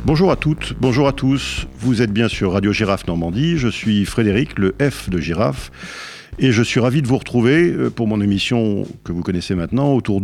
Bonjour à toutes, bonjour à tous. Vous êtes bien sur Radio Girafe Normandie. Je suis Frédéric, le F de Girafe. Et je suis ravi de vous retrouver pour mon émission que vous connaissez maintenant, autour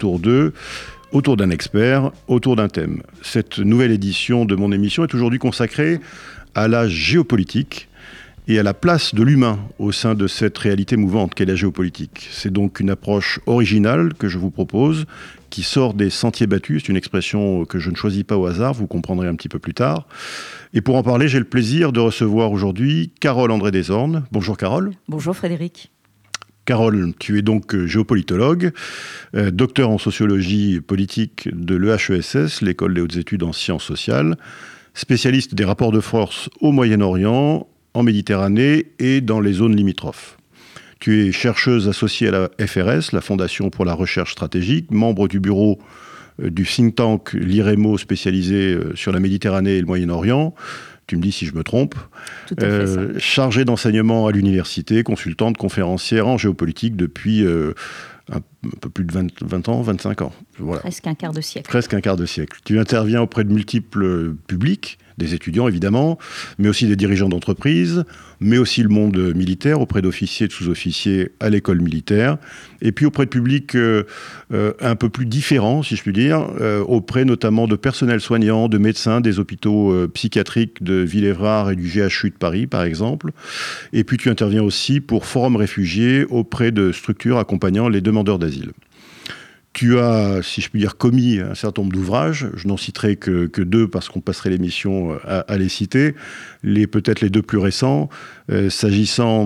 d'un expert, autour d'un thème. Cette nouvelle édition de mon émission est aujourd'hui consacrée à la géopolitique et à la place de l'humain au sein de cette réalité mouvante qu'est la géopolitique. C'est donc une approche originale que je vous propose, qui sort des sentiers battus. C'est une expression que je ne choisis pas au hasard, vous comprendrez un petit peu plus tard. Et pour en parler, j'ai le plaisir de recevoir aujourd'hui Carole André Desornes. Bonjour Carole. Bonjour Frédéric. Carole, tu es donc géopolitologue, docteur en sociologie politique de l'EHESS, l'École des hautes études en sciences sociales, spécialiste des rapports de force au Moyen-Orient, en Méditerranée et dans les zones limitrophes. Tu es chercheuse associée à la FRS, la Fondation pour la recherche stratégique, membre du bureau du think tank l'IREMO spécialisé sur la Méditerranée et le Moyen-Orient. Tu me dis si je me trompe. Tout à fait ça. Chargée d'enseignement à l'université, consultante, conférencière en géopolitique depuis un peu plus de 20 ans, 25 ans. Voilà. Presque un quart de siècle. Presque un quart de siècle. Tu interviens auprès de multiples publics, des étudiants évidemment, mais aussi des dirigeants d'entreprises, mais aussi le monde militaire, auprès d'officiers et de sous-officiers à l'école militaire, et puis auprès de publics un peu plus différents, si je puis dire, auprès notamment de personnels soignants, de médecins, des hôpitaux psychiatriques de Villévrard et du GHU de Paris, par exemple. Et puis tu interviens aussi pour Forum Réfugiés auprès de structures accompagnant les demandeurs d'asile. Tu as, si je puis dire, commis un certain nombre d'ouvrages. Je n'en citerai que deux parce qu'on passerait l'émission à les citer. Peut-être les deux plus récents, s'agissant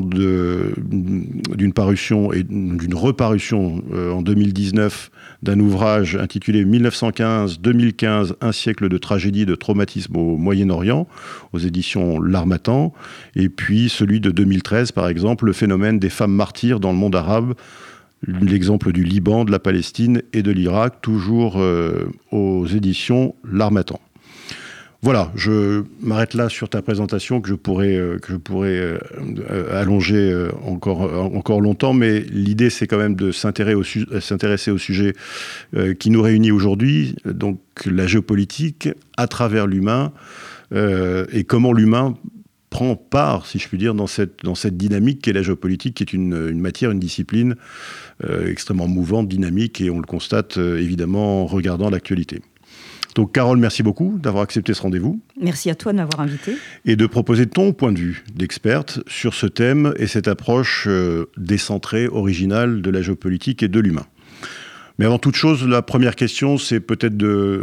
d'une parution et d'une reparution en 2019 d'un ouvrage intitulé 1915-2015, un siècle de tragédie et de traumatisme au Moyen-Orient, aux éditions L'Harmattan. Et puis celui de 2013, par exemple, le phénomène des femmes martyrs dans le monde arabe, l'exemple du Liban, de la Palestine et de l'Irak, toujours aux éditions L'Harmattan. Voilà, je m'arrête là sur ta présentation que je pourrais allonger encore longtemps, mais l'idée c'est quand même de s'intéresser au sujet qui nous réunit aujourd'hui, donc la géopolitique à travers l'humain et comment l'humain prend part, si je puis dire, dans cette dynamique qu'est la géopolitique, qui est une matière, une discipline extrêmement mouvante, dynamique, et on le constate évidemment en regardant l'actualité. Donc Carole, merci beaucoup d'avoir accepté ce rendez-vous. Merci à toi de m'avoir invité. Et de proposer ton point de vue d'experte sur ce thème et cette approche décentrée, originale de la géopolitique et de l'humain. Mais avant toute chose, la première question, c'est peut-être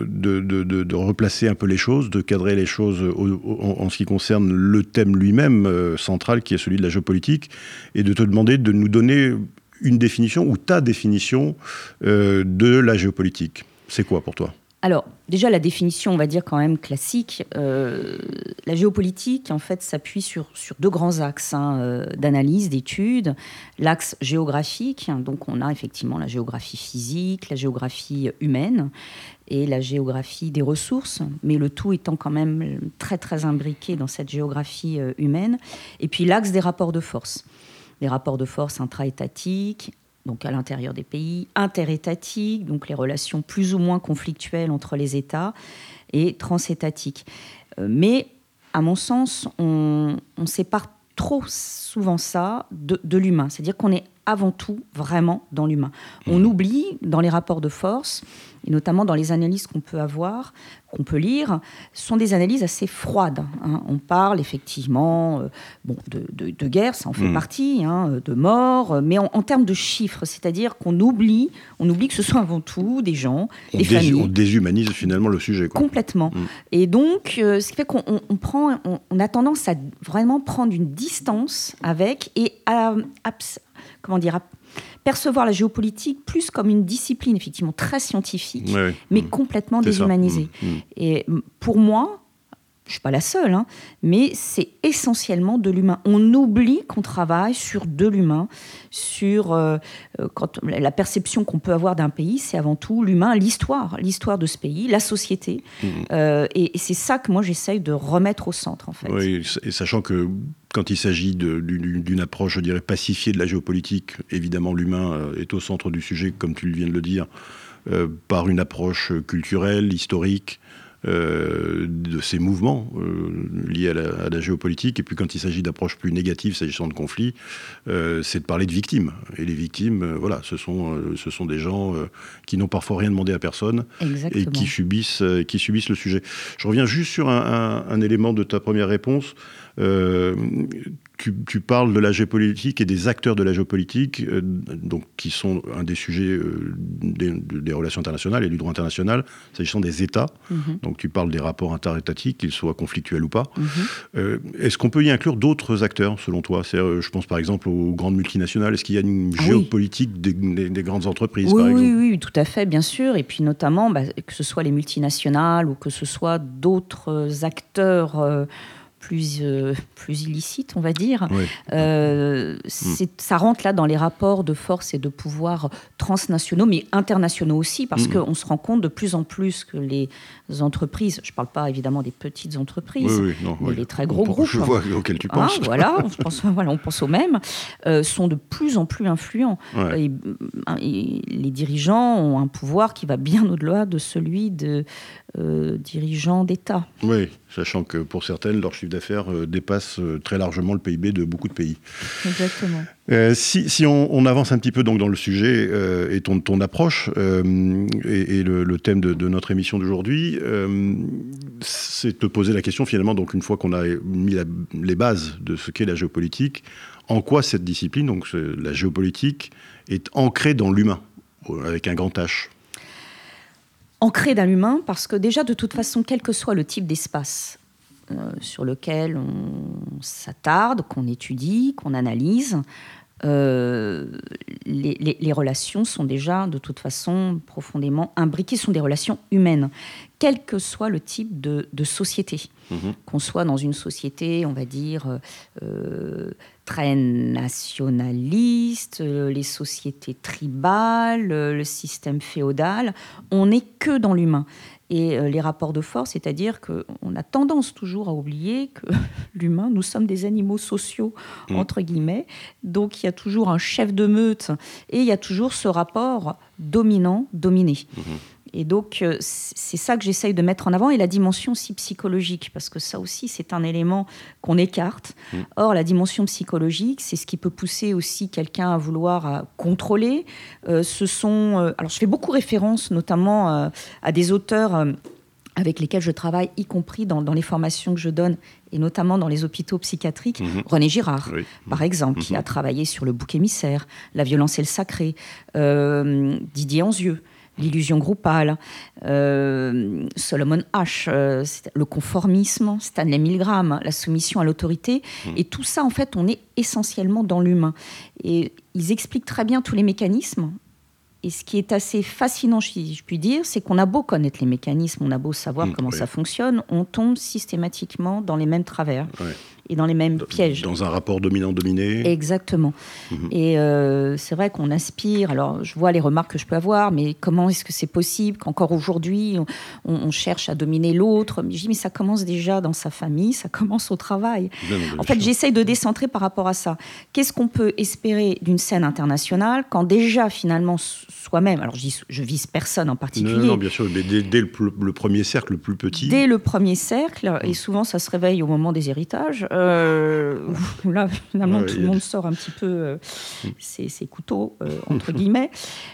de replacer un peu les choses, de cadrer les choses en ce qui concerne le thème lui-même central, qui est celui de la géopolitique, et de te demander de nous donner une définition, ou ta définition de la géopolitique. C'est quoi pour toi ? Alors, déjà, la définition, on va dire quand même classique. La géopolitique, en fait, s'appuie sur deux grands axes d'analyse, d'études. L'axe géographique, donc on a effectivement la géographie physique, la géographie humaine et la géographie des ressources, mais le tout étant quand même très, très imbriqué dans cette géographie humaine. Et puis l'axe des rapports de force. Les rapports de force intra-étatiques, donc à l'intérieur des pays, interétatiques, donc les relations plus ou moins conflictuelles entre les États, et transétatiques. Mais, à mon sens, on sépare trop souvent ça de l'humain. C'est-à-dire qu'on est avant tout vraiment dans l'humain. On oublie, dans les rapports de force, et notamment dans les analyses qu'on peut avoir, qu'on peut lire, sont des analyses assez froides. On parle effectivement de guerre, ça en fait partie, de mort, mais en termes de chiffres, c'est-à-dire qu'on oublie que ce sont avant tout des gens, des familles. On déshumanise finalement le sujet, quoi. Complètement. Et donc, ce qui fait qu'on a tendance à vraiment prendre une distance avec et à percevoir la géopolitique plus comme une discipline effectivement très scientifique, mais complètement déshumanisée. Et pour moi, je ne suis pas la seule, mais c'est essentiellement de l'humain. On oublie qu'on travaille sur de l'humain, sur la perception qu'on peut avoir d'un pays, c'est avant tout l'humain, l'histoire de ce pays, la société. Et c'est ça que moi j'essaye de remettre au centre, en fait. Oui, et sachant que quand il s'agit d'une approche, je dirais, pacifiée de la géopolitique, évidemment l'humain est au centre du sujet, comme tu viens de le dire, par une approche culturelle, historique, de ces mouvements liés à la géopolitique. Et puis quand il s'agit d'approches plus négatives s'agissant de conflits, c'est de parler de victimes. Et les victimes, voilà, ce sont des gens qui n'ont parfois rien demandé à personne. Exactement. Et qui subissent le sujet. Je reviens juste sur un élément de ta première réponse. Tu parles de la géopolitique et des acteurs de la géopolitique, donc, qui sont un des sujets des relations internationales et du droit international, s'agissant des États. Donc tu parles des rapports interétatiques, qu'ils soient conflictuels ou pas. Est-ce qu'on peut y inclure d'autres acteurs, selon toi ? Je pense par exemple aux grandes multinationales. Est-ce qu'il y a une géopolitique des grandes entreprises, par exemple ? Oui, tout à fait, bien sûr. Et puis notamment, que ce soit les multinationales ou que ce soit d'autres acteurs plus illicite, on va dire. Ça rentre là dans les rapports de force et de pouvoir transnationaux, mais internationaux aussi, parce qu'on se rend compte de plus en plus que les entreprises, je ne parle pas évidemment des petites entreprises, mais les très gros groupes. Je vois auxquels tu penses. On pense aux mêmes, sont de plus en plus influents. Et les dirigeants ont un pouvoir qui va bien au-delà de celui de dirigeants d'État. Oui, sachant que pour certaines, leur chiffre d'affaires dépasse très largement le PIB de beaucoup de pays. Exactement. Si on avance un petit peu donc dans le sujet et ton approche et le thème de notre émission d'aujourd'hui, c'est de te poser la question finalement, donc une fois qu'on a mis les bases de ce qu'est la géopolitique, en quoi cette discipline, donc la géopolitique, est ancrée dans l'humain, avec un grand H ? Ancré dans l'humain, parce que déjà, de toute façon, quel que soit le type d'espace sur lequel on s'attarde, qu'on étudie, qu'on analyse, les relations sont déjà, de toute façon, profondément imbriquées, sont des relations humaines, quel que soit le type de société. Qu'on soit dans une société, on va dire, très nationaliste, les sociétés tribales, le système féodal, on n'est que dans l'humain. Et les rapports de force, c'est-à-dire qu'on a tendance toujours à oublier que l'humain, nous sommes des animaux sociaux, entre guillemets. Donc il y a toujours un chef de meute et il y a toujours ce rapport dominant-dominé. Et donc, c'est ça que j'essaye de mettre en avant, et la dimension aussi psychologique, parce que ça aussi, c'est un élément qu'on écarte. Or, la dimension psychologique, c'est ce qui peut pousser aussi quelqu'un à vouloir contrôler. Alors, je fais beaucoup référence, notamment à des auteurs avec lesquels je travaille, y compris dans les formations que je donne, et notamment dans les hôpitaux psychiatriques. René Girard, par exemple, qui a travaillé sur le bouc émissaire, la violence et le sacré, Didier Anzieux, l'illusion groupale, Solomon Asch, le conformisme, Stanley Milgram, la soumission à l'autorité. Et tout ça, en fait, on est essentiellement dans l'humain. Et ils expliquent très bien tous les mécanismes. Et ce qui est assez fascinant, si je puis dire, c'est qu'on a beau connaître les mécanismes, on a beau savoir comment ça fonctionne, on tombe systématiquement dans les mêmes travers. Et dans les mêmes pièges. Dans un rapport dominant-dominé. Exactement. Et c'est vrai qu'on aspire, alors je vois les remarques que je peux avoir, mais comment est-ce que c'est possible qu'encore aujourd'hui, on cherche à dominer l'autre ? Je dis, mais ça commence déjà dans sa famille, ça commence au travail. En fait, j'essaye de décentrer par rapport à ça. Qu'est-ce qu'on peut espérer d'une scène internationale quand déjà, finalement, soi-même, alors je vise personne en particulier. Non, bien sûr, mais dès le premier cercle, le plus petit. Dès le premier cercle, et souvent ça se réveille au moment des héritages, là, finalement, tout le monde sort un petit peu ses couteaux, entre guillemets,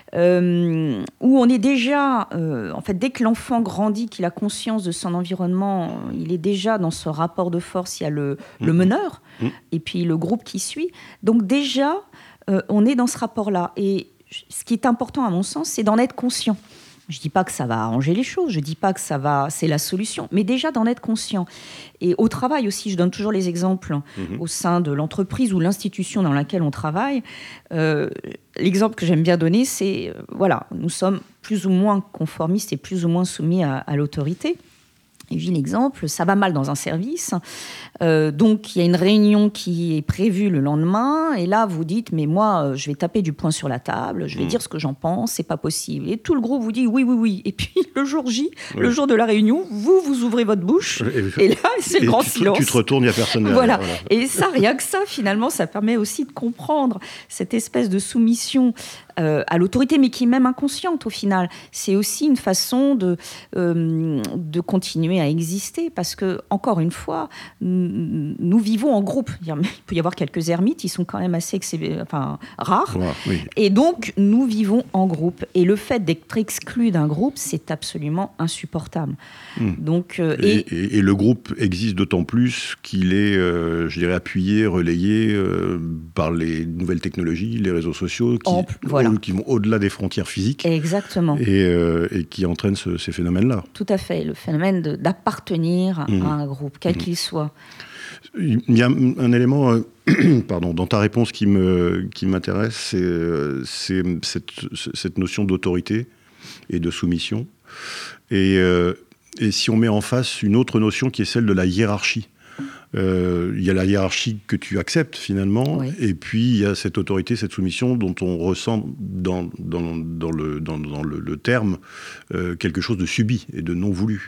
où on est déjà, en fait, dès que l'enfant grandit, qu'il a conscience de son environnement, il est déjà dans ce rapport de force. Il y a le meneur, et puis le groupe qui suit. Donc déjà, on est dans ce rapport-là. Et ce qui est important, à mon sens, c'est d'en être conscient. Je ne dis pas que ça va arranger les choses, je ne dis pas que c'est la solution, mais déjà d'en être conscient. Et au travail aussi, je donne toujours les exemples au sein de l'entreprise ou l'institution dans laquelle on travaille. L'exemple que j'aime bien donner, c'est, nous sommes plus ou moins conformistes et plus ou moins soumis à l'autorité. Et j'ai l'exemple, ça va mal dans un service, donc il y a une réunion qui est prévue le lendemain, et là vous dites, mais moi je vais taper du poing sur la table, je vais dire ce que j'en pense, c'est pas possible. Et tout le groupe vous dit oui, et puis le jour J, le jour de la réunion, vous ouvrez votre bouche, et là c'est le grand silence. Tu te retournes, il n'y a personne derrière. Voilà. Et ça, rien que ça, finalement, ça permet aussi de comprendre cette espèce de soumission à l'autorité, mais qui est même inconsciente au final. C'est aussi une façon de continuer à exister, parce que, encore une fois, nous vivons en groupe. Il peut y avoir quelques ermites, ils sont quand même assez rares. Ouais, oui. Et donc, nous vivons en groupe. Et le fait d'être exclu d'un groupe, c'est absolument insupportable. Donc, et le groupe existe d'autant plus qu'il est, je dirais, appuyé, relayé par les nouvelles technologies, les réseaux sociaux, qui vont au-delà des frontières physiques. Exactement. Et qui entraînent ces phénomènes-là. Tout à fait. Le phénomène d'appartenir à un groupe, quel qu'il soit. Il y a un élément dans ta réponse qui m'intéresse, c'est cette notion d'autorité et de soumission. Et si on met en face une autre notion qui est celle de la hiérarchie. Il y a la hiérarchie que tu acceptes finalement, oui. Et puis il y a cette autorité, cette soumission dont on ressent dans le terme quelque chose de subi et de non voulu.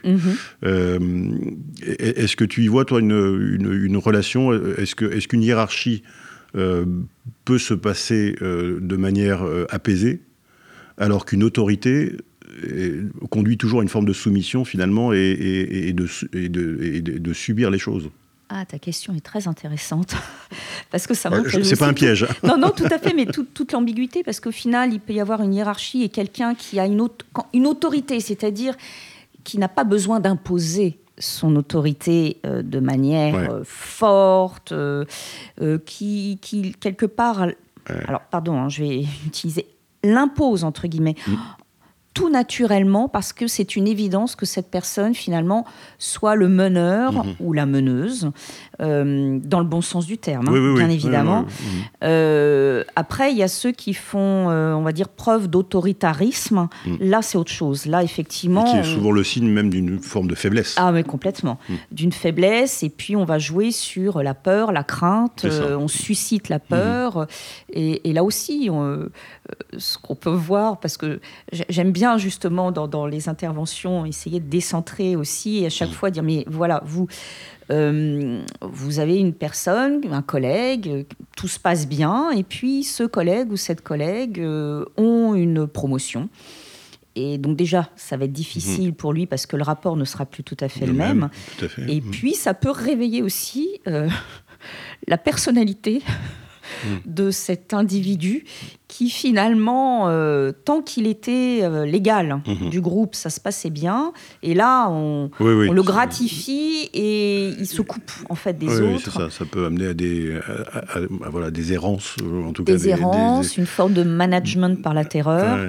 Est-ce que tu y vois, toi, une relation? Est-ce qu'une hiérarchie peut se passer de manière apaisée, alors qu'une autorité conduit toujours à une forme de soumission finalement et de subir les choses? Ah, ta question est très intéressante, parce que ça montre... c'est pas un piège. Non, tout à fait, mais toute l'ambiguïté, parce qu'au final, il peut y avoir une hiérarchie et quelqu'un qui a une autorité, c'est-à-dire qui n'a pas besoin d'imposer son autorité de manière forte, qui quelque part... Alors, pardon, je vais utiliser l'impose, entre guillemets... tout naturellement, parce que c'est une évidence que cette personne, finalement, soit le meneur ou la meneuse, dans le bon sens du terme, bien évidemment. Après, il y a ceux qui font, on va dire, preuve d'autoritarisme. Là, c'est autre chose. Là, effectivement... Et qui est souvent le signe même d'une forme de faiblesse. Ah, mais complètement. D'une faiblesse, et puis on va jouer sur la peur, la crainte, on suscite la peur. Et là aussi, ce qu'on peut voir, parce que j'aime bien justement dans les interventions essayer de décentrer aussi et à chaque fois dire mais voilà, vous avez une personne, un collègue, tout se passe bien et puis ce collègue ou cette collègue ont une promotion. Et donc déjà, ça va être difficile pour lui parce que le rapport ne sera plus tout à fait le même. Tout à fait. Et puis, ça peut réveiller aussi la personnalité de cet individu qui finalement, tant qu'il était l'égal du groupe, ça se passait bien. Et là, on le gratifie et il se coupe en fait des autres. Oui, c'est ça. Ça peut amener à des errances. En tout des errances, une forme de management par la terreur.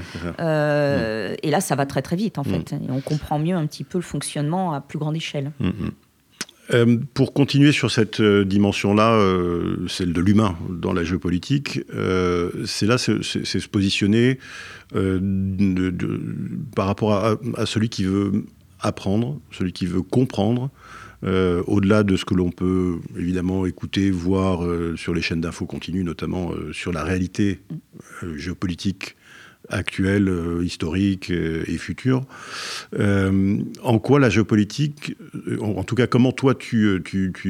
Et là, ça va très très vite en fait. Et on comprend mieux un petit peu le fonctionnement à plus grande échelle. Pour continuer sur cette dimension-là, celle de l'humain dans la géopolitique, c'est se positionner par rapport à celui qui veut apprendre, celui qui veut comprendre, au-delà de ce que l'on peut évidemment écouter, voir sur les chaînes d'infos continues, notamment sur la réalité géopolitique actuelle, historique et future. En quoi la géopolitique, en tout cas comment toi tu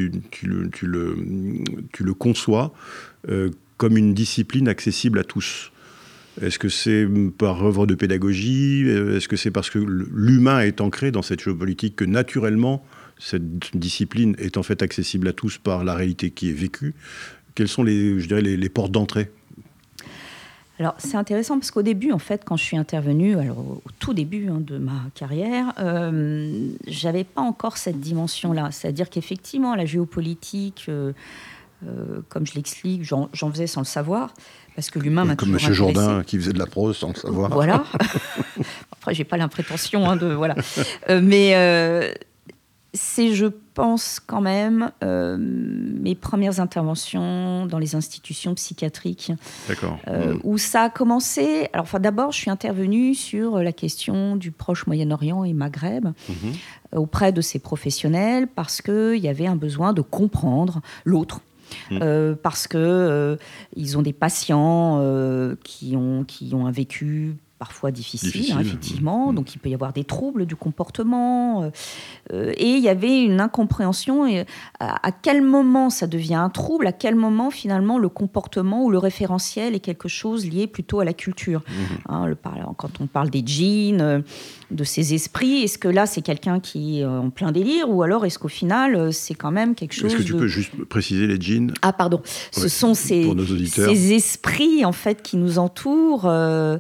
le conçois comme une discipline accessible à tous? Est-ce que c'est par œuvre de pédagogie? Est-ce que c'est parce que l'humain est ancré dans cette géopolitique que naturellement cette discipline est en fait accessible à tous par la réalité qui est vécue? Quelles sont les portes d'entrée? Alors, c'est intéressant parce qu'au début, en fait, quand je suis intervenue, au tout début de ma carrière, j'avais pas encore cette dimension-là. C'est-à-dire qu'effectivement, la géopolitique, comme je l'explique, j'en faisais sans le savoir, parce que l'humain m'a toujours intéressé. Comme M. Jourdain, qui faisait de la prose sans le savoir. Voilà. Après, j'ai pas l'imprétention de... Voilà. Mais... c'est, je pense, quand même, mes premières interventions dans les institutions psychiatriques. D'accord. Où ça a commencé... Alors, d'abord, je suis intervenue sur la question du Proche-Moyen-Orient et Maghreb auprès de ces professionnels parce qu'il y avait un besoin de comprendre l'autre. Parce qu'ils ont des patients qui ont un vécu parfois difficile, hein, effectivement. Donc, il peut y avoir des troubles du comportement. Et il y avait une incompréhension. À quel moment ça devient un trouble? À quel moment, finalement, le comportement ou le référentiel est quelque chose lié plutôt à la culture? Hein, quand on parle des djinns, de ces esprits, est-ce que là, c'est quelqu'un qui est en plein délire? Ou alors, est-ce qu'au final, c'est quand même quelque chose... Est-ce que tu peux juste préciser les djinns? Ah, pardon. Ce sont ces esprits, en fait, qui nous entourent,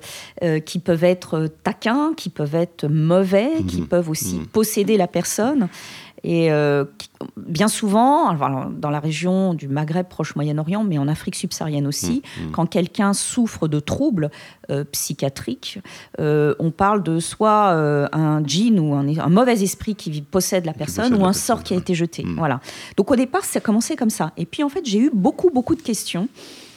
qui peuvent être taquins, qui peuvent être mauvais, qui peuvent aussi posséder la personne. Et bien souvent, dans la région du Maghreb, Proche-Moyen-Orient, mais en Afrique subsaharienne aussi, quand quelqu'un souffre de troubles psychiatriques, on parle de soit un djinn ou un mauvais esprit qui possède la personne ou un sort qui a été jeté. Voilà. Donc au départ, ça a commencé comme ça. Et puis en fait, j'ai eu beaucoup de questions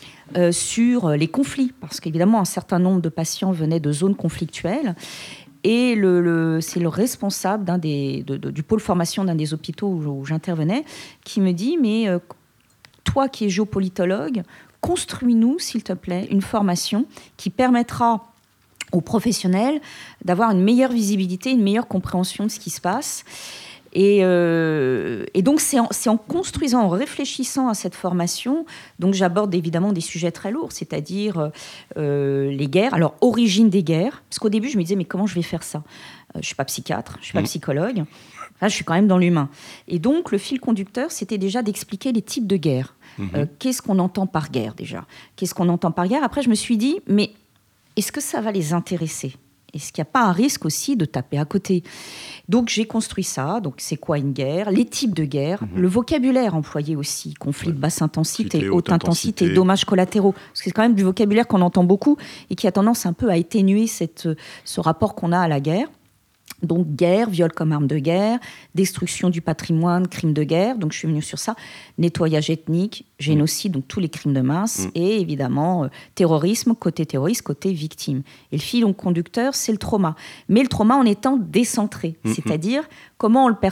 sur les conflits, parce qu'évidemment, un certain nombre de patients venaient de zones conflictuelles. Et c'est le responsable du pôle formation d'un des hôpitaux où j'intervenais qui me dit « Mais toi qui es géopolitologue, construis-nous, s'il te plaît, une formation qui permettra aux professionnels d'avoir une meilleure visibilité, une meilleure compréhension de ce qui se passe. » Et donc, c'est en construisant, en réfléchissant à cette formation, donc j'aborde évidemment des sujets très lourds, c'est-à-dire les guerres, alors origine des guerres, parce qu'au début, je me disais, mais comment je vais faire ça? Je ne suis pas psychiatre, je ne suis pas psychologue, enfin, je suis quand même dans l'humain. Et donc, le fil conducteur, c'était déjà d'expliquer les types de guerres. Qu'est-ce qu'on entend par guerre, déjà? Qu'est-ce qu'on entend par guerre? Après, je me suis dit, mais est-ce que ça va les intéresser? Est-ce qu'il n'y a pas un risque aussi de taper à côté? Donc, j'ai construit ça. Donc, c'est quoi une guerre? Les types de guerre, le vocabulaire employé aussi, conflit de basse intensité, haute intensité, dommages collatéraux. Parce que c'est quand même du vocabulaire qu'on entend beaucoup et qui a tendance un peu à atténuer ce rapport qu'on a à la guerre. Donc, guerre, viol comme arme de guerre, destruction du patrimoine, crimes de guerre. Donc, je suis venue sur ça. Nettoyage ethnique, génocide, donc tous les crimes de masse. Et évidemment, terrorisme, côté terroriste, côté victime. Et le fil conducteur, c'est le trauma. Mais le trauma en étant décentré. C'est-à-dire, comment on le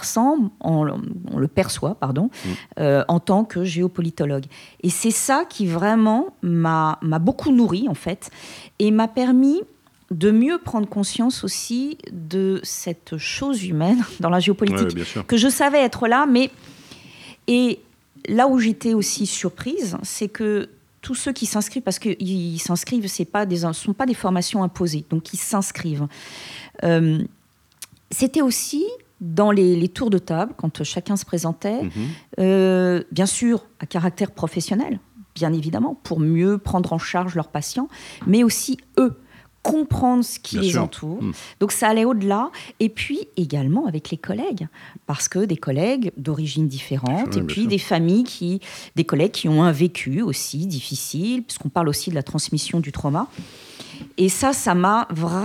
perçoit, en tant que géopolitologue. Et c'est ça qui vraiment m'a beaucoup nourri, en fait, et m'a permis de mieux prendre conscience aussi de cette chose humaine dans la géopolitique, que je savais être là, et là où j'étais aussi surprise, c'est que tous ceux qui s'inscrivent, parce qu'ils s'inscrivent, ce ne sont pas des formations imposées, donc ils s'inscrivent. C'était aussi dans les tours de table, quand chacun se présentait, bien sûr à caractère professionnel, bien évidemment, pour mieux prendre en charge leurs patients, mais aussi eux, comprendre ce qui les entoure. Donc ça allait au-delà. Et puis également avec les collègues, parce que des collègues d'origines différentes, et puis des collègues qui ont un vécu aussi difficile, puisqu'on parle aussi de la transmission du trauma. Et ça m'a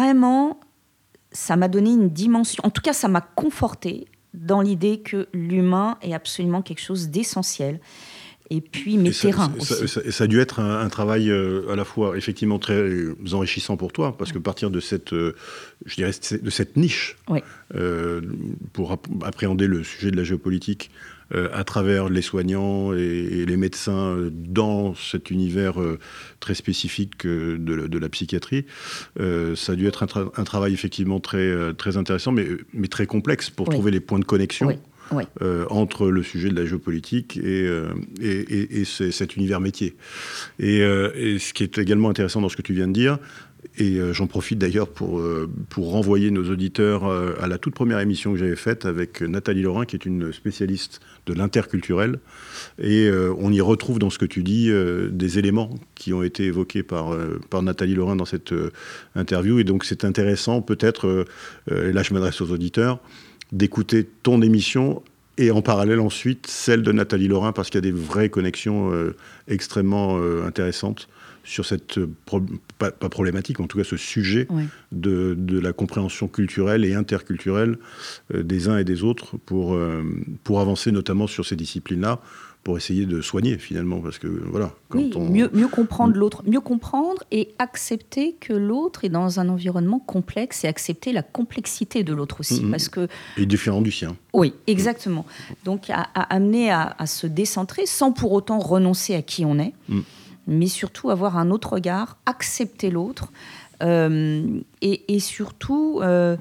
donné une dimension, en tout cas ça m'a confortée dans l'idée que l'humain est absolument quelque chose d'essentiel. Et puis mes terrains aussi. Ça a dû être un travail à la fois effectivement très enrichissant pour toi, parce que partir de cette niche, pour appréhender le sujet de la géopolitique à travers les soignants et les médecins dans cet univers très spécifique de la psychiatrie, ça a dû être un travail effectivement très, très intéressant, mais très complexe pour trouver les points de connexion. Entre le sujet de la géopolitique et cet univers métier. Et ce qui est également intéressant dans ce que tu viens de dire, et j'en profite d'ailleurs pour renvoyer nos auditeurs à la toute première émission que j'avais faite avec Nathalie Laurin, qui est une spécialiste de l'interculturel. Et on y retrouve dans ce que tu dis des éléments qui ont été évoqués par Nathalie Laurin dans cette interview. Et donc c'est intéressant peut-être, et là je m'adresse aux auditeurs, d'écouter ton émission et en parallèle ensuite celle de Nathalie Laurin, parce qu'il y a des vraies connexions extrêmement intéressantes sur cette, pas problématique, mais en tout cas ce sujet de la compréhension culturelle et interculturelle des uns et des autres pour avancer notamment sur ces disciplines-là, pour essayer de soigner finalement, parce que voilà. Mieux comprendre l'autre, mieux comprendre et accepter que l'autre est dans un environnement complexe et accepter la complexité de l'autre aussi, parce que et différent du sien. Oui, exactement. Donc à amener à se décentrer sans pour autant renoncer à qui on est, mais surtout avoir un autre regard, accepter l'autre. Et surtout,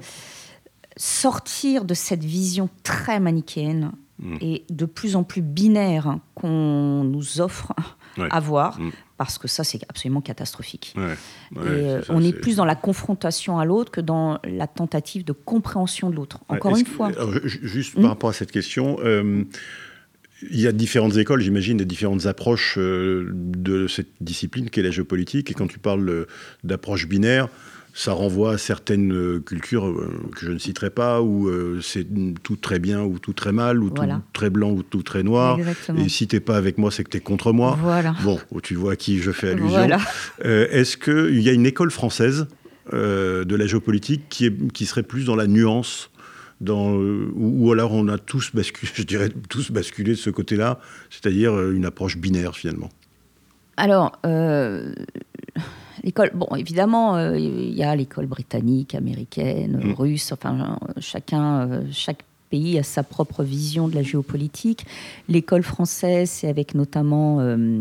sortir de cette vision très manichéenne et de plus en plus binaire qu'on nous offre à voir, parce que ça, c'est absolument catastrophique. On est plus dans la confrontation à l'autre que dans la tentative de compréhension de l'autre. Encore une fois. Juste par rapport à cette question, il y a différentes écoles, j'imagine, des différentes approches de cette discipline qu'est la géopolitique. Et quand tu parles d'approche binaire, ça renvoie à certaines cultures que je ne citerai pas, où c'est tout très bien ou tout très mal, ou tout très blanc ou tout très noir. Exactement. Et si tu n'es pas avec moi, c'est que tu es contre moi. Voilà. Bon, tu vois à qui je fais allusion. Voilà. Est-ce qu'il y a une école française de la géopolitique qui serait plus dans la nuance, ou alors on a tous basculé de ce côté-là, c'est-à-dire une approche binaire finalement? Alors, l'école, bon, évidemment, il y a l'école britannique, américaine, russe, enfin, chaque pays a sa propre vision de la géopolitique. L'école française, c'est avec notamment...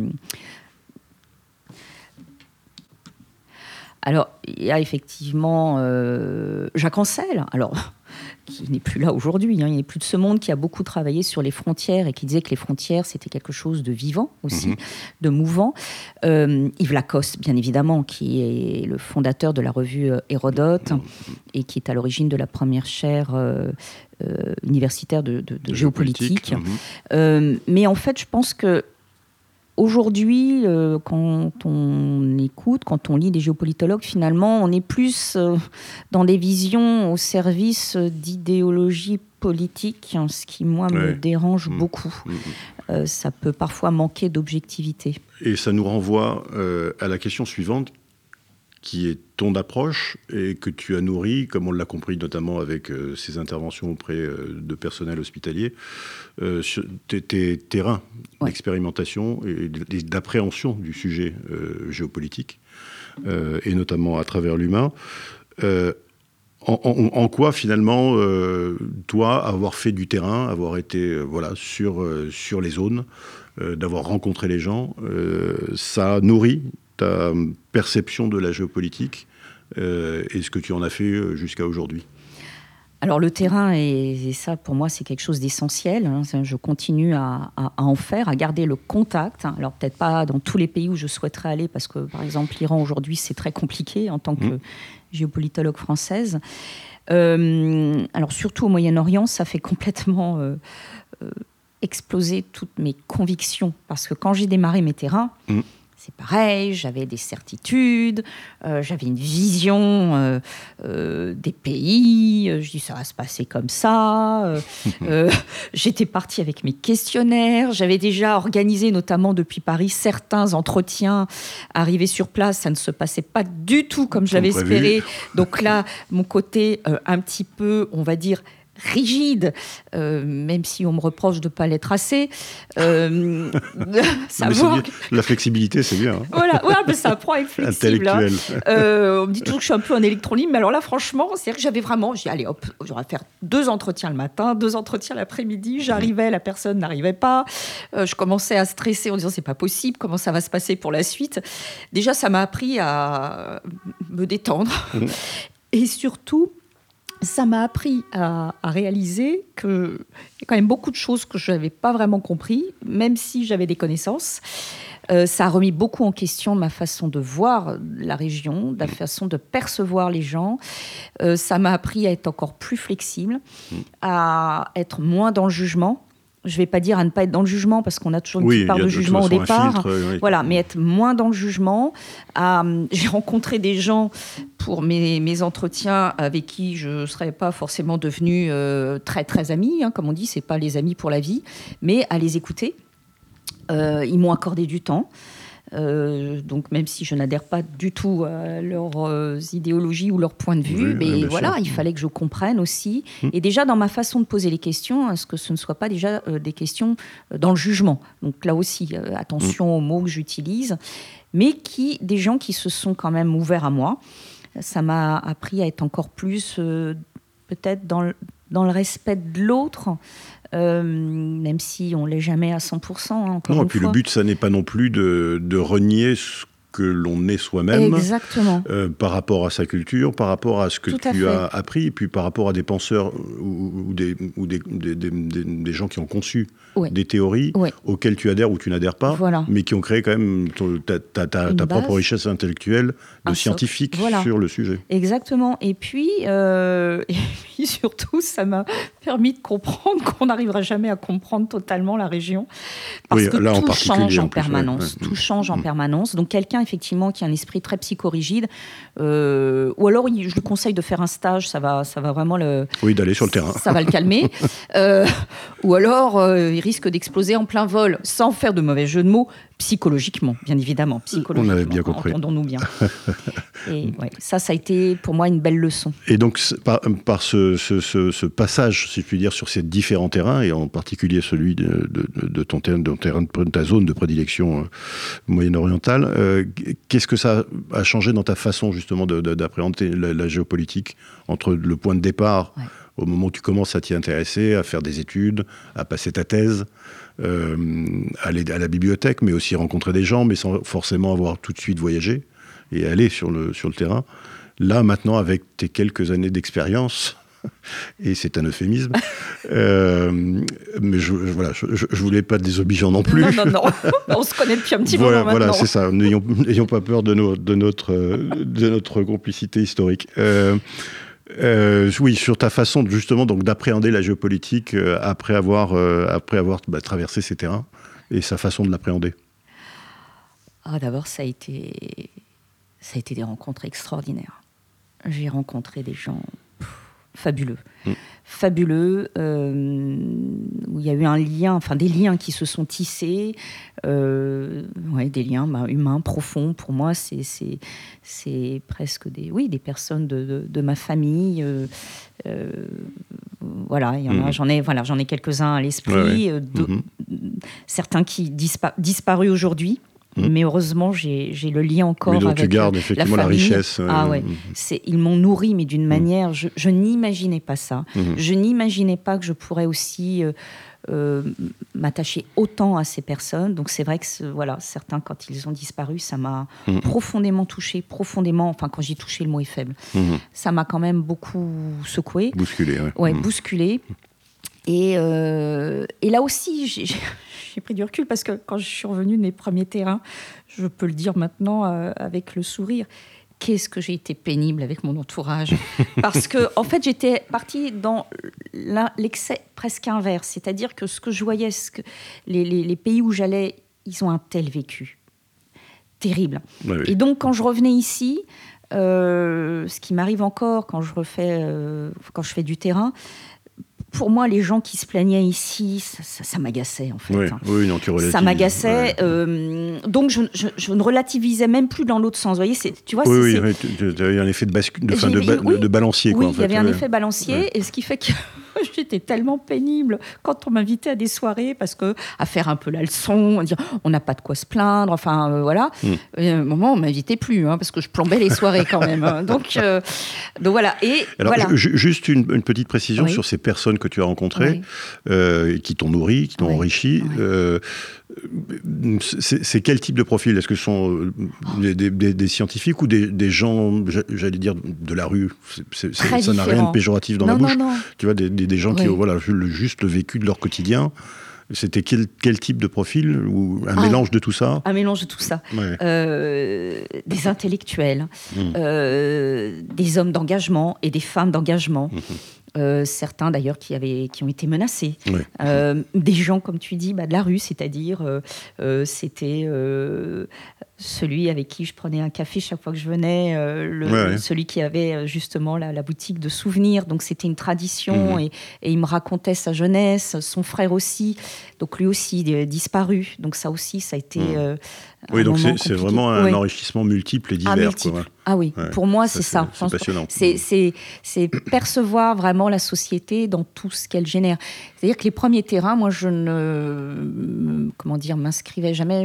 Alors, il y a effectivement Jacques Ancel, alors, qui n'est plus là aujourd'hui, il n'est plus de ce monde, qui a beaucoup travaillé sur les frontières et qui disait que les frontières, c'était quelque chose de vivant aussi, de mouvant. Yves Lacoste, bien évidemment, qui est le fondateur de la revue Hérodote et qui est à l'origine de la première chaire universitaire de géopolitique. Mais en fait, je pense que aujourd'hui, quand on écoute, quand on lit des géopolitologues, finalement, on est plus dans des visions au service d'idéologies politiques, ce qui, moi, me dérange beaucoup. Ça peut parfois manquer d'objectivité. Et ça nous renvoie à la question suivante, qui est ton approche et que tu as nourri, comme on l'a compris notamment avec ces interventions auprès de personnel hospitalier, sur tes terrains d'expérimentation et d'appréhension du sujet géopolitique, et notamment à travers l'humain. En quoi, finalement, toi, avoir fait du terrain, avoir été sur les zones, d'avoir rencontré les gens, ça nourrit ta perception de la géopolitique et ce que tu en as fait jusqu'à aujourd'hui? Alors le terrain, et ça pour moi c'est quelque chose d'essentiel, hein. Je continue à en faire, à garder le contact. Alors peut-être pas dans tous les pays où je souhaiterais aller, parce que par exemple l'Iran aujourd'hui c'est très compliqué en tant que géopolitologue française. Alors surtout au Moyen-Orient, ça fait complètement exploser toutes mes convictions, parce que quand j'ai démarré mes terrains, c'est pareil, j'avais des certitudes, j'avais une vision des pays, je dis ça va se passer comme ça, j'étais partie avec mes questionnaires, j'avais déjà organisé notamment depuis Paris certains entretiens, arrivés sur place, ça ne se passait pas du tout comme je l'avais espéré, donc là, mon côté un petit peu, on va dire, rigide, même si on me reproche de ne pas l'être assez. Savoir la flexibilité, c'est bien. Hein. Voilà, ouais, mais ça apprend à être flexible. Intellectuel. On me dit toujours que je suis un peu en électron libre, mais alors là, franchement, c'est-à-dire que j'avais vraiment... J'ai dit, allez, hop, j'aurais faire 2 entretiens le matin, 2 entretiens l'après-midi. J'arrivais, la personne n'arrivait pas. Je commençais à stresser en disant, c'est pas possible, comment ça va se passer pour la suite? Déjà, ça m'a appris à me détendre. Et surtout... ça m'a appris à réaliser qu'il y a quand même beaucoup de choses que je n'avais pas vraiment compris, même si j'avais des connaissances. Ça a remis beaucoup en question ma façon de voir la région, la façon de percevoir les gens. Ça m'a appris à être encore plus flexible, à être moins dans le jugement. Je ne vais pas dire à ne pas être dans le jugement, parce qu'on a toujours une petite part de jugement au départ. Voilà, mais être moins dans le jugement. J'ai rencontré des gens pour mes entretiens avec qui je ne serais pas forcément devenue très, très amie. Hein, comme on dit, ce n'est pas les amis pour la vie, mais à les écouter. Ils m'ont accordé du temps. Donc même si je n'adhère pas du tout à leurs idéologies ou leurs points de vue, mais voilà, il fallait que je comprenne aussi. Et déjà dans ma façon de poser les questions, est-ce que ce ne soit pas déjà des questions dans le jugement? Donc là aussi, attention aux mots que j'utilise, mais des gens qui se sont quand même ouverts à moi. Ça m'a appris à être encore plus peut-être dans le respect de l'autre, même si on ne l'est jamais à 100%. Hein, non, et puis le but, ça n'est pas non plus de renier ce que l'on est soi-même. Exactement. Par rapport à sa culture, par rapport à ce que Tout à tu fait. as appris, et puis par rapport à des penseurs ou des gens qui ont conçu des théories auxquelles tu adhères ou tu n'adhères pas, mais qui ont créé quand même ta propre richesse intellectuelle de scientifique sur le sujet. Exactement. Et puis surtout, ça m'a permis de comprendre qu'on n'arrivera jamais à comprendre totalement la région. Parce que là, tout change en permanence. Ouais. Tout change en permanence. Donc quelqu'un, effectivement, qui a un esprit très psychorigide, ou alors je lui conseille de faire un stage, ça va vraiment le... Oui, d'aller sur le terrain. Ça va le calmer. Ou alors, il risque d'exploser en plein vol, sans faire de mauvais jeu de mots, psychologiquement, bien évidemment. On avait bien compris. Entendons-nous bien. Et ça a été pour moi une belle leçon. Et donc, par ce passage, si je puis dire, sur ces différents terrains, et en particulier celui de ton terrain, de ta zone de prédilection moyen-orientale, qu'est-ce que ça a changé dans ta façon, justement, d'appréhender la géopolitique, entre le point de départ, au moment où tu commences à t'y intéresser, à faire des études, à passer ta thèse, aller à la bibliothèque, mais aussi rencontrer des gens, mais sans forcément avoir tout de suite voyagé, et aller sur le terrain. Là, maintenant, avec tes quelques années d'expérience, et c'est un euphémisme, mais je voulais pas être désobligeant non plus. Non, on se connaît depuis un petit moment maintenant. Voilà, c'est ça, n'ayons pas peur de notre complicité historique. Oui, sur ta façon justement donc d'appréhender la géopolitique après avoir traversé ces terrains et sa façon de l'appréhender. D'abord, ça a été des rencontres extraordinaires. J'ai rencontré des gens fabuleux. Fabuleux, où il y a eu des liens qui se sont tissés, des liens humains profonds. Pour moi, c'est presque des personnes de ma famille. Il y en a, j'en ai quelques-uns à l'esprit, certains qui disparus aujourd'hui. Mais heureusement, j'ai le lien encore avec la famille. Mais donc tu gardes effectivement la richesse. Ils m'ont nourri, mais d'une manière... Je n'imaginais pas ça. Je n'imaginais pas que je pourrais aussi m'attacher autant à ces personnes. Donc c'est vrai que certains, quand ils ont disparu, ça m'a profondément touchée. Quand j'ai touché, le mot est faible. Ça m'a quand même beaucoup secouée. Bousculée, bousculée. Et là aussi, j'ai pris du recul parce que quand je suis revenue de mes premiers terrains, je peux le dire maintenant avec le sourire, qu'est-ce que j'ai été pénible avec mon entourage. Parce que, en fait, j'étais partie dans l'excès presque inverse. C'est-à-dire que ce que je voyais, les pays où j'allais, ils ont un tel vécu. Terrible. Oui. Et donc, quand je revenais ici, ce qui m'arrive encore quand je fais du terrain, pour moi, les gens qui se plaignaient ici, ça m'agaçait, en fait. Oui, non, tu relativises. Ça m'agaçait. Donc, je ne relativisais même plus dans l'autre sens. Vous voyez, tu vois, tu avais un effet de balancier. Oui, en fait. Il y avait un effet balancier, et ce qui fait que j'étais tellement pénible quand on m'invitait à des soirées, parce que à faire un peu la leçon, dire on n'a pas de quoi se plaindre, voilà. Et à un moment, on m'invitait plus, parce que je plombais les soirées quand même. Donc voilà. Et alors, voilà. Juste une petite précision sur ces personnes que tu as rencontrées, qui t'ont nourri, qui t'ont enrichi. C'est quel type de profil? Est-ce que ce sont des scientifiques ou des gens, j'allais dire, de la rue? Ça n'a rien de péjoratif dans la bouche. Non. Tu vois, des gens qui ont juste le vécu de leur quotidien. C'était quel type de profil? Ou un mélange de tout ça? Un mélange de tout ça. Des intellectuels, des hommes d'engagement et des femmes d'engagement. Certains d'ailleurs qui ont été menacés. Des gens, comme tu dis, de la rue, c'est-à-dire c'était celui avec qui je prenais un café chaque fois que je venais, celui qui avait justement la boutique de souvenirs. Donc c'était une tradition, et il me racontait sa jeunesse, son frère aussi, donc lui aussi disparu. Donc ça aussi, ça a été donc c'est vraiment un enrichissement multiple et divers. Multiple. Pour moi, c'est ça. C'est passionnant. C'est percevoir vraiment la société dans tout ce qu'elle génère. C'est-à-dire que les premiers terrains, moi, je ne m'inscrivais jamais,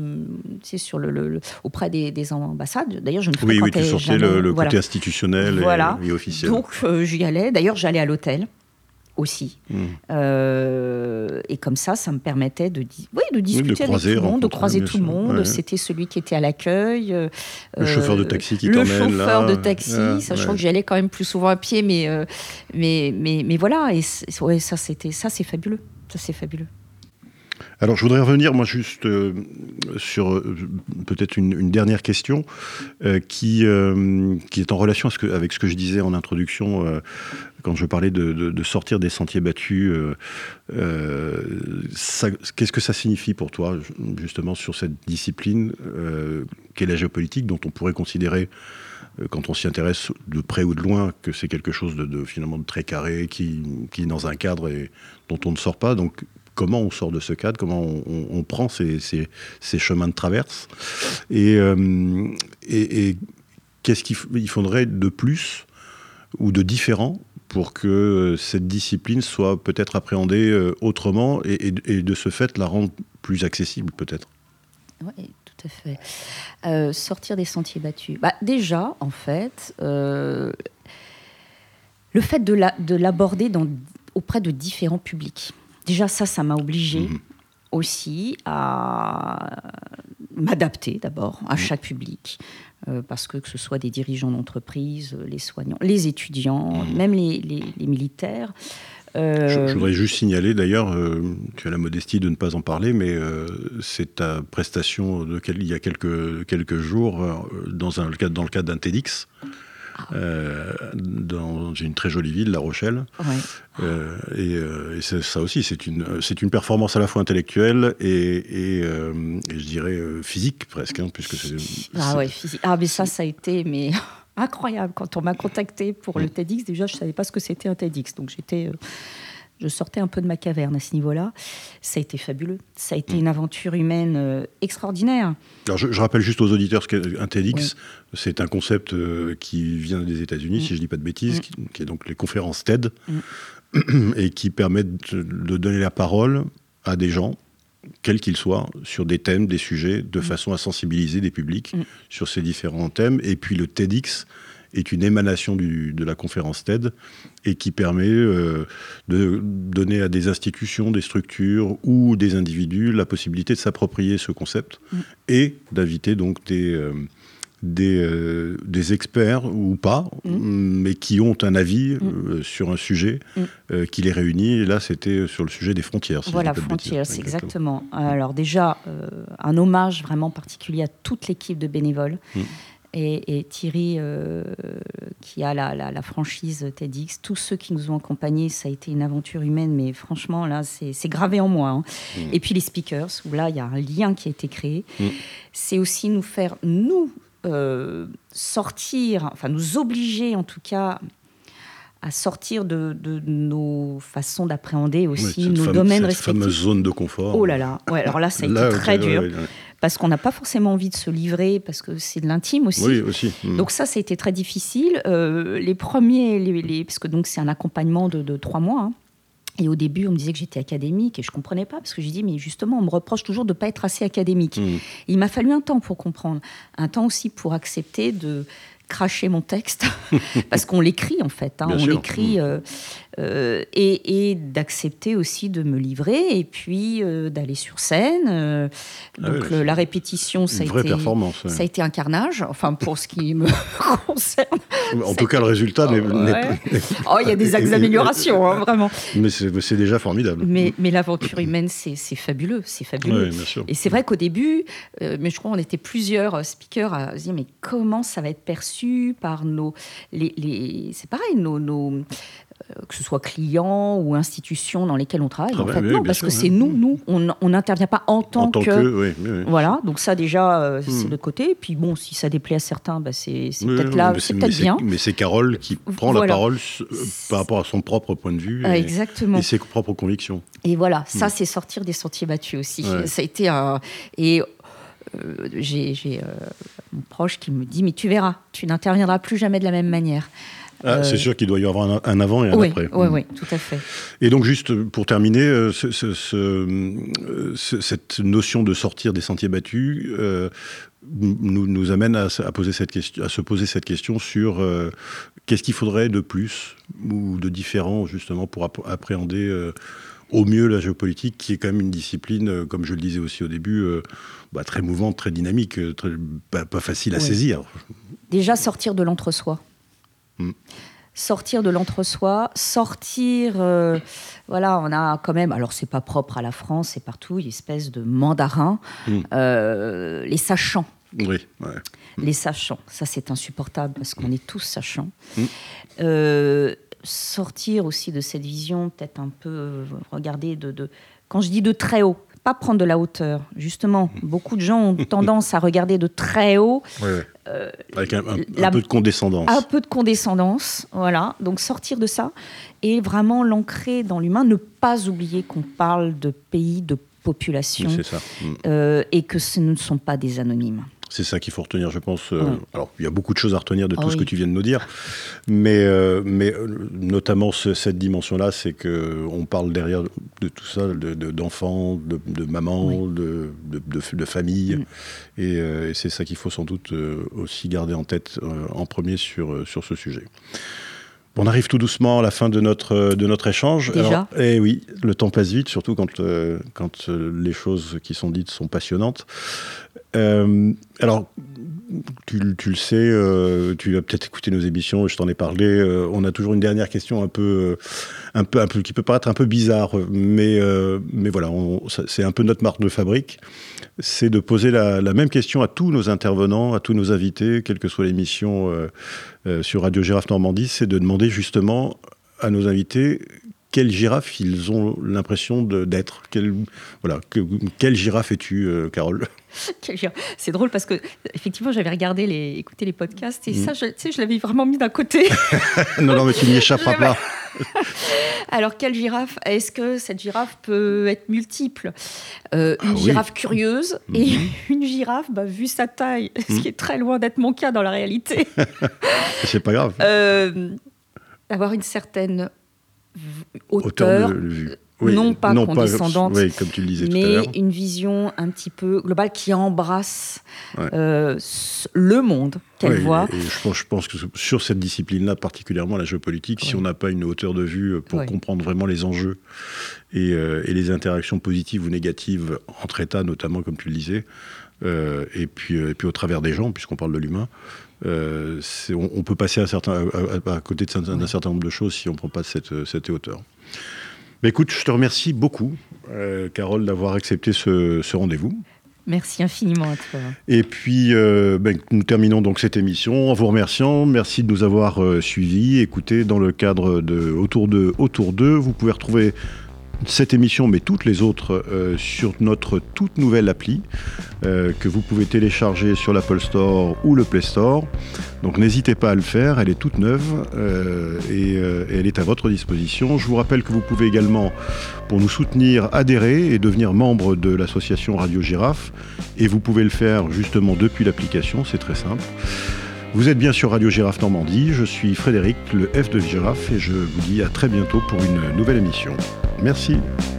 auprès des ambassades. D'ailleurs, je ne fréquentais tu sortais jamais. le côté institutionnel et officiel. Donc, j'y allais. D'ailleurs, j'allais à l'hôtel. aussi. Et comme ça me permettait de discuter avec tout le monde, de croiser tout le monde. Ouais. C'était celui qui était à l'accueil. Le chauffeur de taxi qui t'emmène là. Le chauffeur de taxi, sachant que j'y allais quand même plus souvent à pied, mais voilà. Et ça, c'est fabuleux. Ça, c'est fabuleux. Alors, je voudrais revenir, moi, juste sur peut-être une dernière question qui est en relation avec ce que je disais en introduction quand je parlais de sortir des sentiers battus. Qu'est-ce que ça signifie pour toi, justement, sur cette discipline qu'est la géopolitique, dont on pourrait considérer, quand on s'y intéresse de près ou de loin, que c'est quelque chose finalement de très carré, qui est dans un cadre et dont on ne sort pas. Donc, comment on sort de ce cadre, comment on prend ces chemins de traverse, et qu'est-ce qu'il faudrait de plus ou de différent pour que cette discipline soit peut-être appréhendée autrement et de ce fait la rendre plus accessible peut-être. Oui, tout à fait. Sortir des sentiers battus. Déjà, en fait, le fait de l'aborder auprès de différents publics. Déjà, ça m'a obligée aussi à m'adapter d'abord à chaque public. Parce que ce soit des dirigeants d'entreprise, les soignants, les étudiants, même les militaires. Je voudrais juste signaler d'ailleurs, tu as la modestie de ne pas en parler, mais c'est ta prestation il y a quelques jours dans le cadre d'un TEDx. Dans une très jolie ville, La Rochelle. Ouais. Et ça aussi, c'est une performance à la fois intellectuelle et je dirais physique presque, puisque physique. Mais ça a été incroyable. Quand on m'a contacté pour le TEDx, déjà, je ne savais pas ce que c'était un TEDx. Donc, je sortais un peu de ma caverne à ce niveau-là. Ça a été fabuleux. Ça a été une aventure humaine extraordinaire. Alors je rappelle juste aux auditeurs qu'un TEDx, c'est un concept qui vient des États-Unis, si je ne dis pas de bêtises, qui est donc les conférences TED, et qui permettent de donner la parole à des gens, quels qu'ils soient, sur des thèmes, des sujets, de façon à sensibiliser des publics sur ces différents thèmes. Et puis le TEDx est une émanation de la conférence TED et qui permet de donner à des institutions, des structures ou des individus la possibilité de s'approprier ce concept et d'inviter donc des experts ou pas, mais qui ont un avis sur un sujet qui les réunit. Et là, c'était sur le sujet des frontières. Voilà, frontières, c'est exactement. Alors déjà, un hommage vraiment particulier à toute l'équipe de bénévoles. Et Thierry, qui a la franchise TEDx, tous ceux qui nous ont accompagnés, ça a été une aventure humaine, mais franchement, là, c'est gravé en moi. Et puis les speakers, où là, il y a un lien qui a été créé. C'est aussi nous faire, sortir, enfin nous obliger en tout cas à sortir de nos façons d'appréhender aussi nos domaines respectifs. Cette fameuse zone de confort. Oh là là, alors là, ça a été très dur. Parce qu'on n'a pas forcément envie de se livrer, parce que c'est de l'intime aussi. Oui, aussi. Donc ça a été très difficile. Les premiers, parce que donc c'est un accompagnement de 3 mois. Et au début, on me disait que j'étais académique, et je ne comprenais pas, parce que j'ai dit, mais justement, on me reproche toujours de ne pas être assez académique. Il m'a fallu un temps pour comprendre, un temps aussi pour accepter de cracher mon texte, parce qu'on l'écrit en fait, on l'écrit, et d'accepter aussi de me livrer, et puis d'aller sur scène. Donc la répétition, ça a été un carnage, enfin pour ce qui me concerne. En tout cas, le résultat n'est Oh, il y a des axes d'amélioration, vraiment. Mais c'est déjà formidable. Mais l'aventure humaine, c'est fabuleux, c'est fabuleux. Oui, bien sûr. Et c'est vrai qu'au début, mais je crois qu'on était plusieurs speakers à se dire, mais comment ça va être perçu par c'est pareil, que ce soit clients ou institutions dans lesquelles on travaille. En fait, non, parce que c'est nous, on n'intervient pas en tant que... Oui. Voilà, donc ça déjà, c'est le côté. Puis bon, si ça déplaît à certains, c'est peut-être là, c'est peut-être bien. Mais c'est Carole qui prend la parole par rapport à son propre point de vue exactement. Et ses propres convictions. Et voilà, ça, c'est sortir des sentiers battus aussi. Ouais. Ça a été un... j'ai mon proche qui me dit, mais tu verras, tu n'interviendras plus jamais de la même manière. C'est sûr qu'il doit y avoir un avant et un après. Oui, tout à fait. Et donc, juste pour terminer, cette notion de sortir des sentiers battus nous amène à se poser cette question sur qu'est-ce qu'il faudrait de plus ou de différent, justement, pour appréhender au mieux la géopolitique, qui est quand même une discipline, comme je le disais aussi au début, très mouvante, très dynamique, pas facile à saisir. Déjà, sortir de l'entre-soi. Sortir de l'entre-soi, on a quand même, alors c'est pas propre à la France, c'est partout, une espèce de mandarin, les sachants. Oui, Les sachants, ça c'est insupportable parce qu'on est tous sachants. Sortir aussi de cette vision, peut-être un peu, regarder quand je dis de très haut, pas prendre de la hauteur. Justement, beaucoup de gens ont tendance à regarder de très haut. Avec un peu de condescendance. Un peu de condescendance, voilà. Donc sortir de ça et vraiment l'ancrer dans l'humain. Ne pas oublier qu'on parle de pays, de population. Oui, c'est ça. Et que ce ne sont pas des anonymes. C'est ça qu'il faut retenir, je pense. Alors, il y a beaucoup de choses à retenir de tout ce que tu viens de nous dire, mais notamment cette dimension-là, c'est qu'on parle derrière de tout ça, d'enfants, de mamans, de famille, et c'est ça qu'il faut sans doute aussi garder en tête en premier sur ce sujet. On arrive tout doucement à la fin de notre échange. Déjà ? Oui, le temps passe vite, surtout quand les choses qui sont dites sont passionnantes. Alors, tu le sais, tu as peut-être écouté nos émissions, je t'en ai parlé. On a toujours une dernière question un peu qui peut paraître un peu bizarre, mais voilà, c'est un peu notre marque de fabrique. C'est de poser la même question à tous nos intervenants, à tous nos invités, quelle que soit l'émission sur Radio Girafe Normandie, c'est de demander justement à nos invités quelle girafe ils ont l'impression d'être. Quelle girafe es-tu, Carole ? C'est drôle parce que effectivement j'avais écouté les podcasts et ça, je l'avais vraiment mis d'un côté. non, mais tu n'y échapperas pas. Alors, quelle girafe ? Est-ce que cette girafe peut être multiple ? Une girafe curieuse et une girafe, vu sa taille, ce qui est très loin d'être mon cas dans la réalité. C'est pas grave. Avoir une certaine hauteur de vue. Non pas condescendante, comme tu le disais tout à l'heure. Mais une vision un petit peu globale qui embrasse le monde qu'elle voit. Et je pense que sur cette discipline-là, particulièrement la géopolitique, si on n'a pas une hauteur de vue pour comprendre vraiment les enjeux et les interactions positives ou négatives entre États, notamment, comme tu le disais, et puis au travers des gens, puisqu'on parle de l'humain, on peut passer à côté d'un certain nombre de choses si on ne prend pas cette hauteur. Mais écoute, je te remercie beaucoup, Carole, d'avoir accepté ce rendez-vous. Merci infiniment à toi. Et puis, nous terminons donc cette émission en vous remerciant. Merci de nous avoir suivis, écoutés dans le cadre de Autour d'eux. Vous pouvez retrouver cette émission, mais toutes les autres, sur notre toute nouvelle appli que vous pouvez télécharger sur l'Apple Store ou le Play Store. Donc n'hésitez pas à le faire, elle est toute neuve et elle est à votre disposition. Je vous rappelle que vous pouvez également, pour nous soutenir, adhérer et devenir membre de l'association Radio Girafe. Et vous pouvez le faire justement depuis l'application, c'est très simple. Vous êtes bien sur Radio Girafe Normandie, je suis Frédéric, le F de Girafe, et je vous dis à très bientôt pour une nouvelle émission. Merci.